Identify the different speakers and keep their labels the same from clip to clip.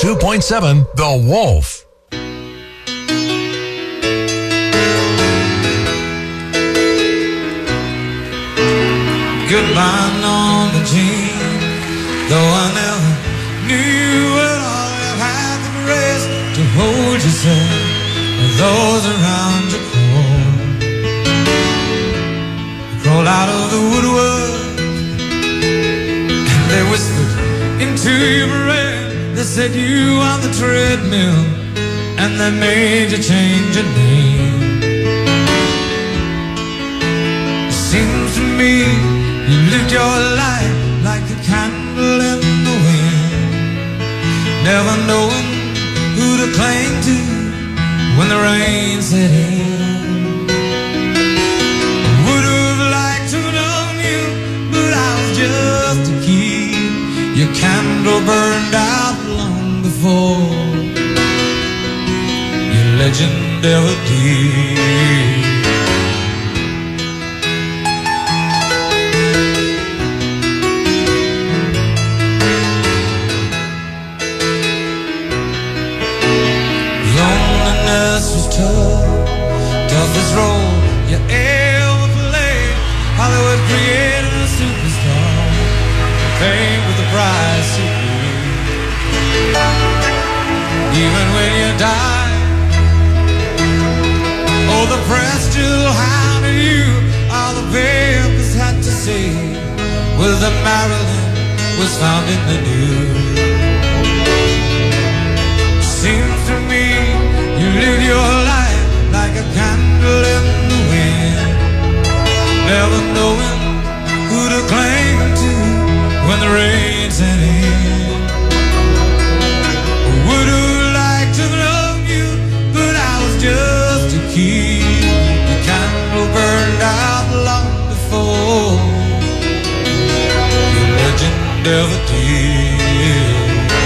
Speaker 1: 102.7 The Wolf.
Speaker 2: Goodbye, Norma Jean. Though I never knew at all, you had the grace to hold yourself with those around you crawl out of the woodwork, and they whispered into your brain. They said you on the treadmill, and they made you change your name. It seems to me you lived your life like a candle in the wind, never knowing who to cling to when the rain set in. I would have liked to know you, but I was just a kid. Your candle burned out long before your legend ever did. Toughest role you ever played. Hollywood created a superstar, fame with the price you paid. Even when you died, oh, the press still hounded you. All the papers had to say was that Marilyn was found in the news. Seems to me you live your life like a candle in the wind, never knowing who to cling to when the rain set in. I would have liked to love you, but I was just a kid. The candle burned out long before your legend ever did.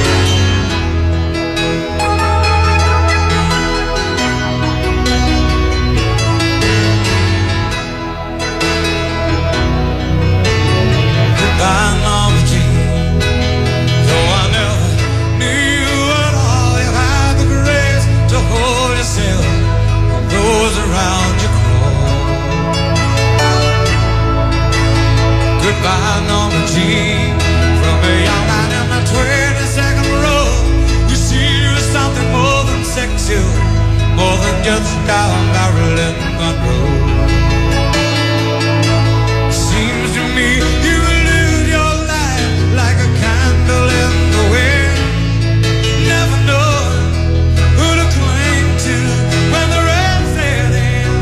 Speaker 2: Goodbye, Norma Jean. From a young man in the 22nd row, we see you as something more than sexual, more than just down Marilyn Monroe. Seems to me you live your life like a candle in the wind, never knowing who to cling to when the rain set in.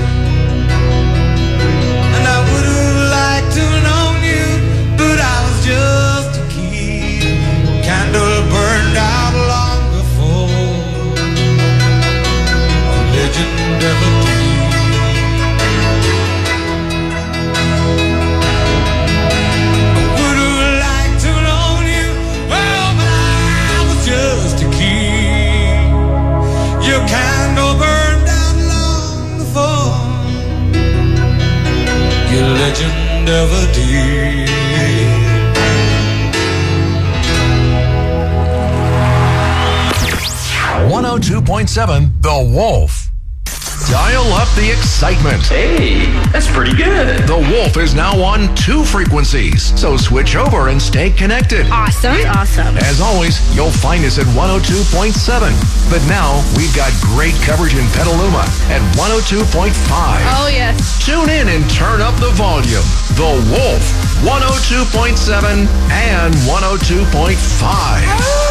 Speaker 2: And I would have liked to know, but I was just a kid. Candle burned out long before the legend ever did. I would have liked to know you, well, but I was just a kid. Your candle burned out long before your legend ever did.
Speaker 1: 102.7 The Wolf. Dial up the excitement.
Speaker 3: Hey, that's pretty good.
Speaker 1: The Wolf is now on 2 frequencies, so switch over and stay connected.
Speaker 4: Awesome.
Speaker 1: As always, you'll find us at 102.7. But now, we've got great coverage in Petaluma at 102.5.
Speaker 4: Oh, yes.
Speaker 1: Tune in and turn up the volume. The Wolf, 102.7 and 102.5.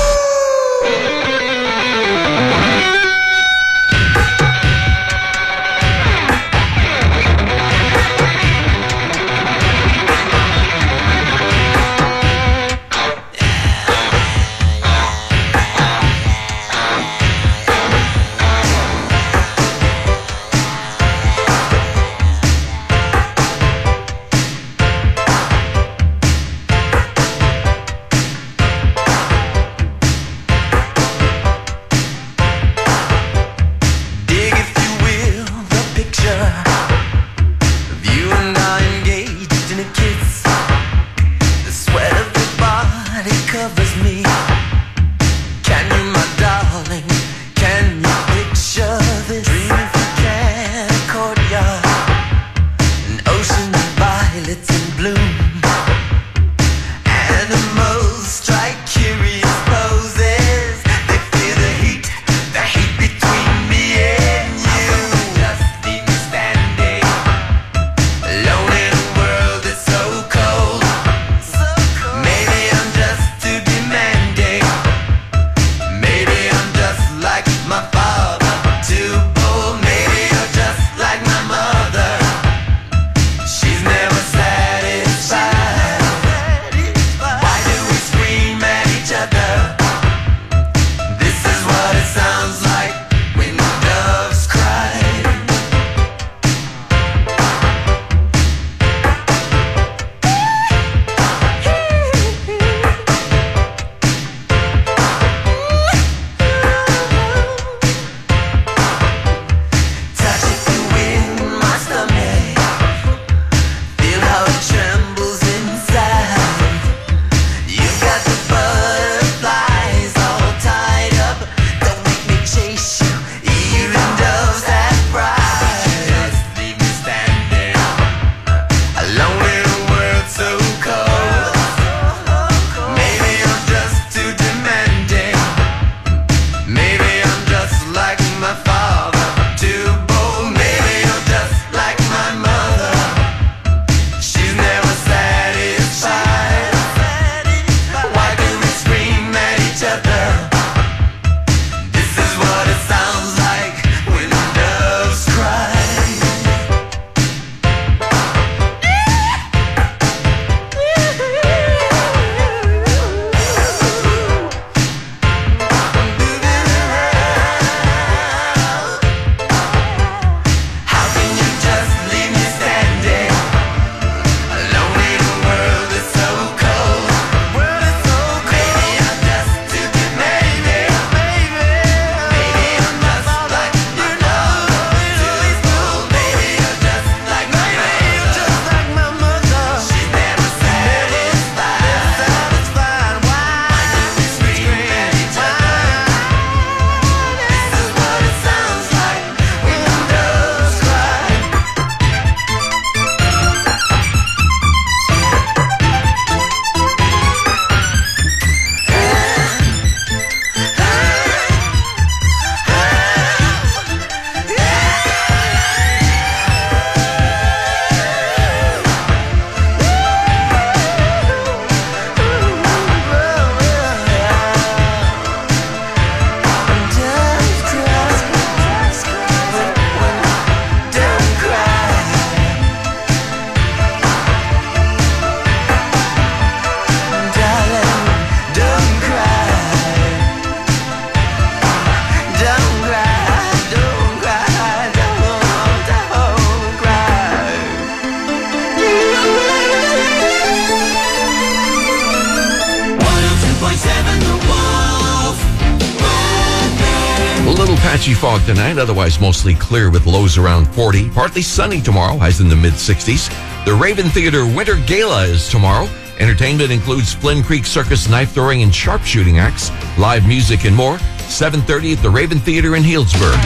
Speaker 4: patchy fog tonight, otherwise mostly clear with lows around 40. Partly sunny tomorrow, highs in the mid-60s. The Raven Theater Winter Gala is tomorrow. Entertainment includes Flynn Creek Circus knife throwing and sharpshooting acts, live music and more. 7:30 at the Raven Theater in Healdsburg.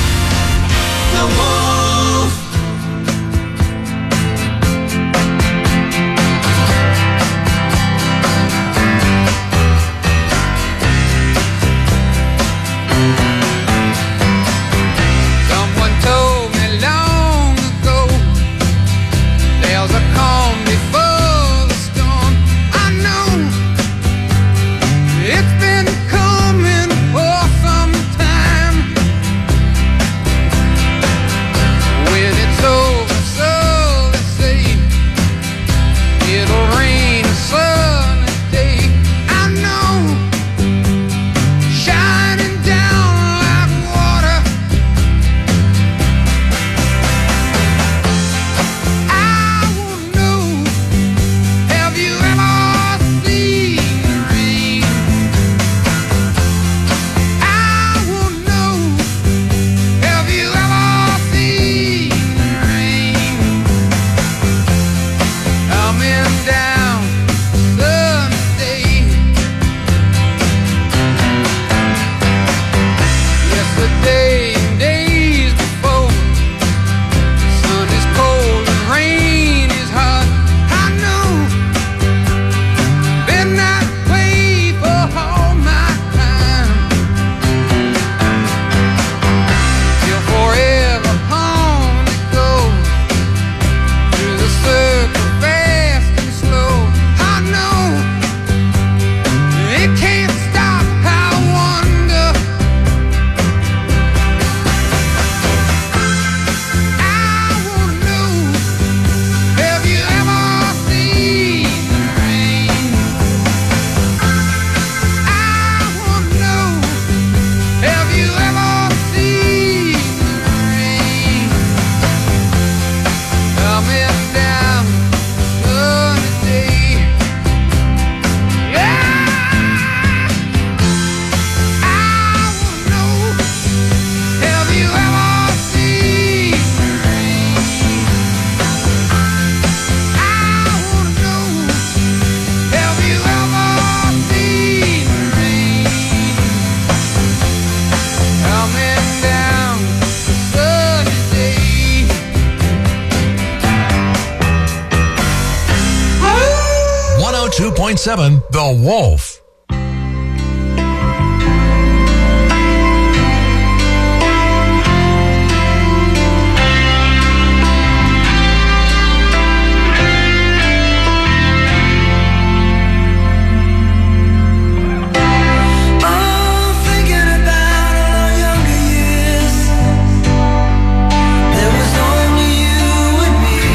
Speaker 1: The Wolf.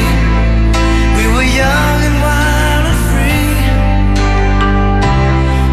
Speaker 5: We were young and wild and free.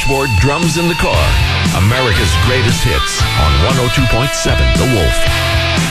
Speaker 4: dashboard, drums in the car. America's greatest hits on 102.7 The Wolf.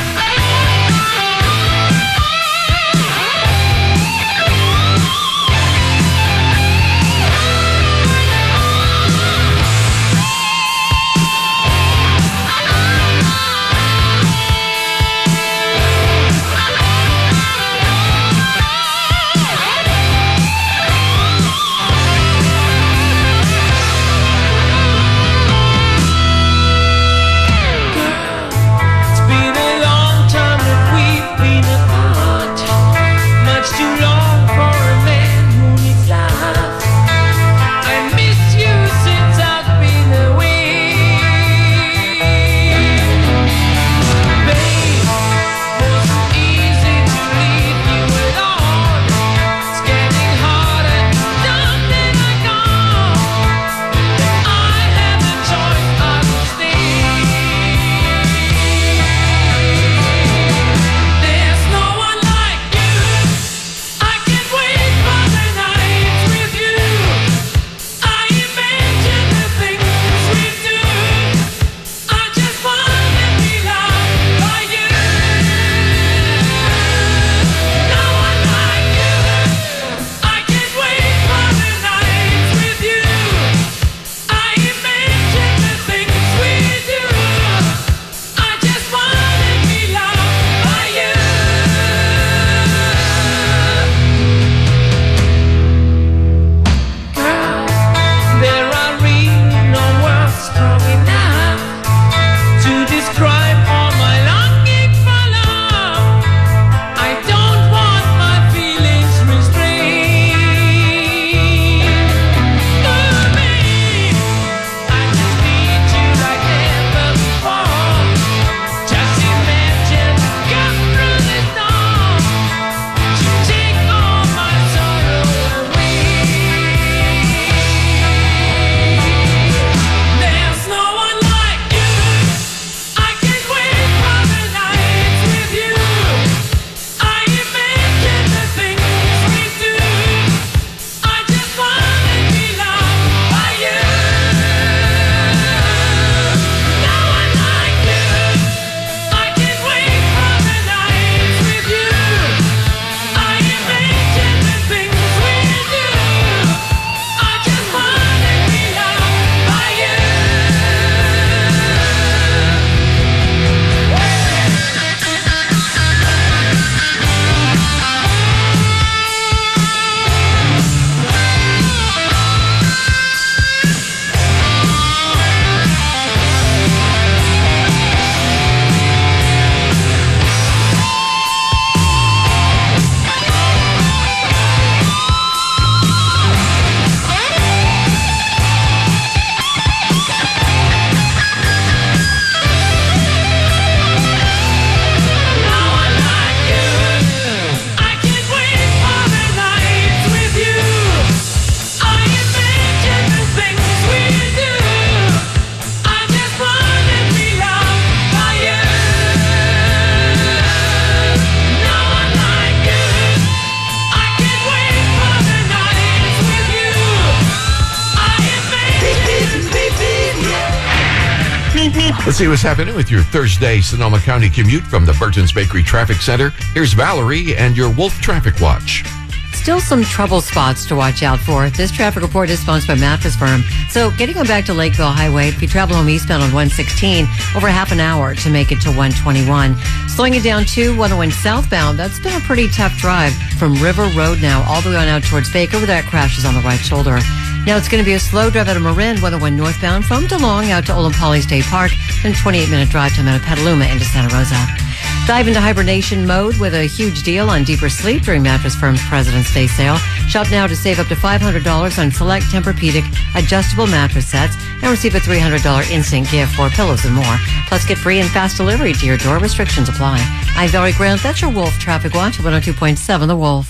Speaker 4: Let's see what's happening with your Thursday Sonoma County commute from the Burton's Bakery Traffic Center. Here's Valerie and your Wolf Traffic Watch.
Speaker 5: Still some trouble spots to watch out for. This traffic report is sponsored by Mattress Firm. So getting on back to Lakeville Highway, if you travel home eastbound on 116, over half an hour to make it to 121. Slowing it down to 101 southbound. That's been a pretty tough drive from River Road now all the way on out towards Baker, where that crash is on the right shoulder. Now it's going to be a slow drive out of Marin, 101 northbound from DeLong out to Old Poly State Park, then 28-minute drive time out of Petaluma into Santa Rosa. Dive into hibernation mode with a huge deal on deeper sleep during Mattress Firm's President's Day sale. Shop now to save up to $500 on select Tempur-Pedic adjustable mattress sets and receive a $300 instant gift for pillows and more. Plus, get free and fast delivery to your door. Restrictions apply. I'm Valerie Grant. That's your Wolf Traffic Watch at 102.7 The Wolf.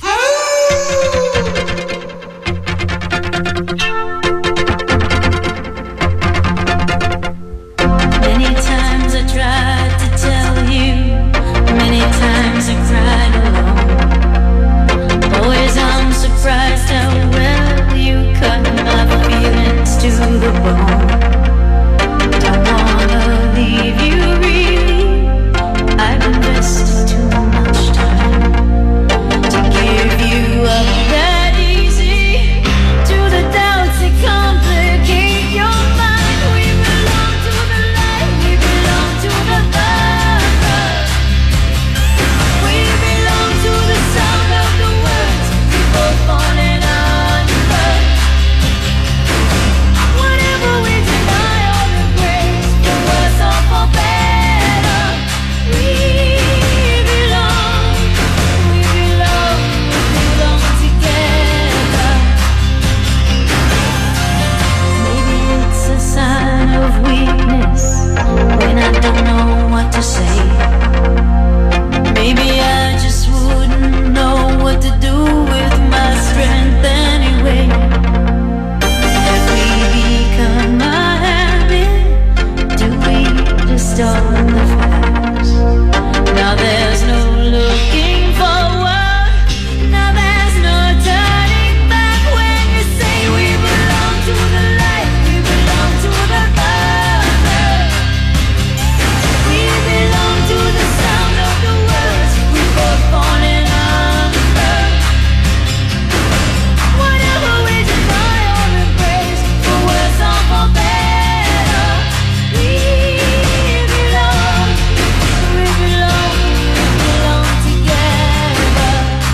Speaker 6: Many times I tried to tell you, many times I cried alone. Always I'm surprised how well you cut my feelings to to the bone. Don't wanna leave you really. I've invested too much time to give you up that easy. To the doubts that complicate your mind. We belong to the light, we belong to the thunder. We belong to the sound of the words we both falling under. Whatever we deny or embrace, for worse or for better, we belong together. Maybe it's a sign of weakness when I don't know what to say. Maybe I just wouldn't know what to do with my strength anyway. Have we become a habit? Do we distort the facts? Now there's no looking forward. Now there's no turning back. When you say we belong to the light, we belong to the thunder. We belong to the sound of the words we both falling under. Whatever we deny or embrace, for worse or for better, we belong together.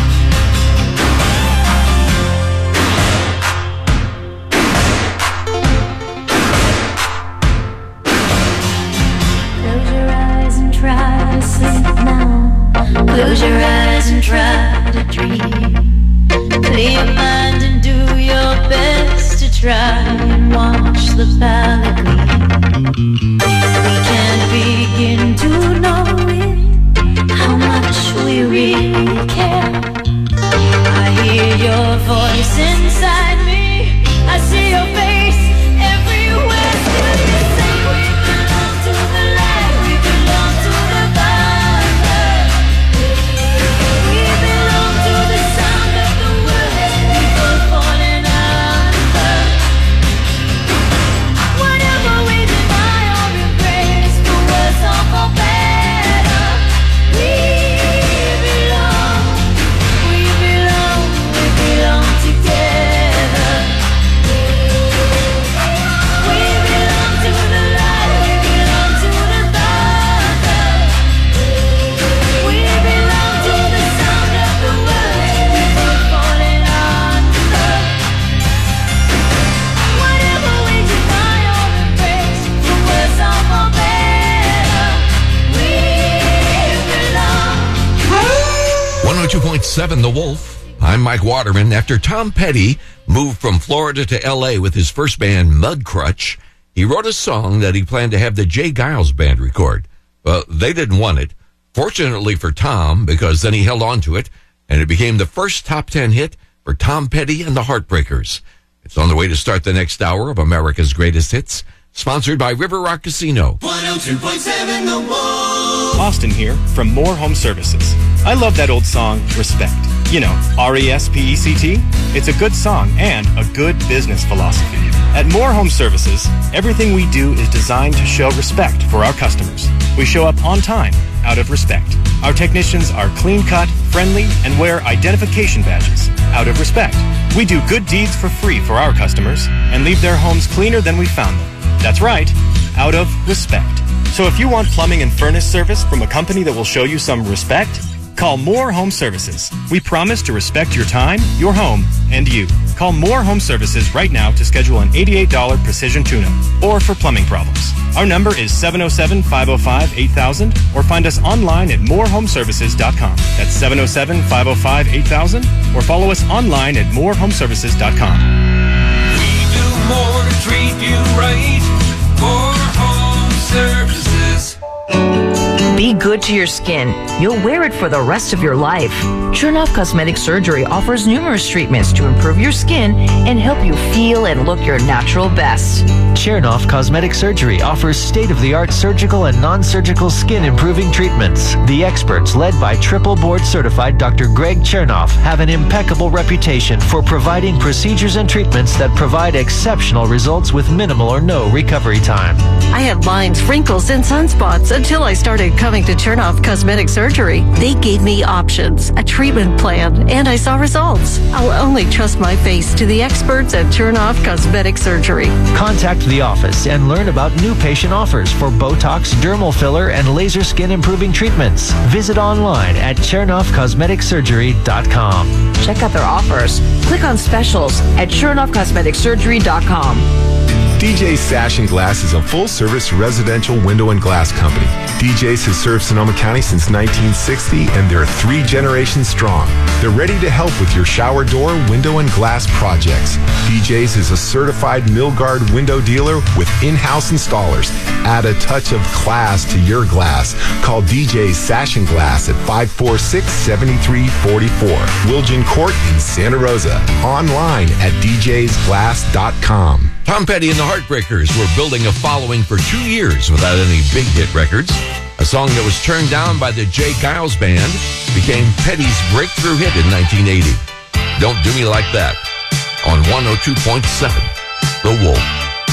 Speaker 6: Close your eyes and try to sleep now. Close your eyes and try to dream. Clear your mind and do your best to try and watch the palette gleam. We can't begin to know it, how much we really care. I hear your voice inside me, I see your face everywhere. Still you say we belong to the light, we belong to the thunder. We belong to the sound of the words we both falling under. Whatever we deny or embrace, for worse or for better, we belong together. We belong to the light, we belong to the thunder. We belong to the sound of the words we both falling under. Whatever we deny or embrace, for worse or for better, we belong.
Speaker 4: 102.7 The Wolf. I'm Mike Waterman. After Tom Petty moved from Florida to L.A. with his first band, Mudcrutch, he wrote a song that he planned to have the Jay Giles Band record. Well, they didn't want it. Fortunately for Tom, because then he held on to it, and it became the first top 10 hit for Tom Petty and the Heartbreakers. It's on the way to start the next hour of America's Greatest Hits, sponsored by River Rock Casino.
Speaker 2: 102.7 The Wolf.
Speaker 7: Austin here from More Home Services. I love that old song, Respect. You know, R-E-S-P-E-C-T. It's a good song and a good business philosophy. At More Home Services, everything we do is designed to show respect for our customers. We show up on time, out of respect. Our technicians are clean-cut, friendly, and wear identification badges, out of respect. We do good deeds for free for our customers and leave their homes cleaner than we found them. That's right, out of respect. So if you want plumbing and furnace service from a company that will show you some respect, call More Home Services. We promise to respect your time, your home, and you. Call More Home Services right now to schedule an $88 precision tune-up or for plumbing problems. Our number is 707-505-8000 or find us online at morehomeservices.com. That's 707-505-8000 or follow us online at morehomeservices.com.
Speaker 2: We do more to treat you right. More Home Services.
Speaker 8: Be good to your skin. You'll wear it for the rest of your life. Chernoff Cosmetic Surgery offers numerous treatments to improve your skin and help you feel and look your natural best.
Speaker 9: Chernoff Cosmetic Surgery offers state-of-the-art surgical and non-surgical skin improving treatments. The experts, led by triple board certified Dr. Greg Chernoff, have an impeccable reputation for providing procedures and treatments that provide exceptional results with minimal or no recovery time.
Speaker 10: I had lines, wrinkles, and sunspots until I started coming to Chernoff Cosmetic Surgery. They gave me options, a treatment plan, and I saw results. I'll only trust my face to the experts at Chernoff Cosmetic Surgery.
Speaker 9: Contact the office and learn about new patient offers for Botox, dermal filler, and laser skin improving treatments. Visit online at ChernoffCosmeticSurgery.com.
Speaker 8: Check out their offers. Click on specials at ChernoffCosmeticSurgery.com.
Speaker 11: DJ's Sash and Glass is a full-service residential window and glass company. DJ's has served Sonoma County since 1960, and they're 3 generations strong. They're ready to help with your shower door, window, and glass projects. DJ's is a certified Milgard window dealer with in-house installers. Add a touch of class to your glass. Call DJ's Sash and Glass at 546-7344. Wilgen Court in Santa Rosa. Online at djsglass.com.
Speaker 4: Tom Petty and the Heartbreakers were building a following for 2 years without any big hit records. A song that was turned down by the Jay Giles Band became Petty's breakthrough hit in 1980. Don't Do Me Like That on 102.7 The Wolf.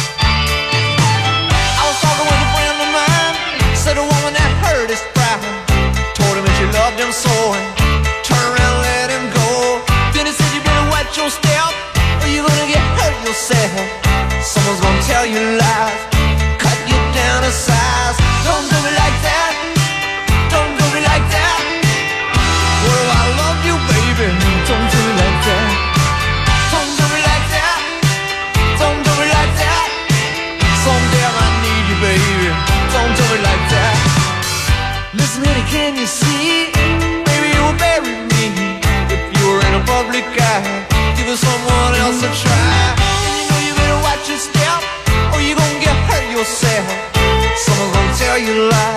Speaker 2: I was talking with a friend of mine, said a woman that hurt his pride, told him that she loved him so, and turn around and let him go. Then he said, you better watch your step, or you're gonna get hurt yourself. Someone's gonna tell you lies, cut you down to size. Don't do me like that, don't do me like that. Well, I love you, baby, don't do me like that. Don't do me like that, don't do me like that. Someday I might need you, baby, don't do me like that. Listen, honey, can you see? Baby, you will bury me if you were in a public eye. Give someone else a try. Watch your step, or you gonna get hurt yourself. Someone's gonna tell you lies.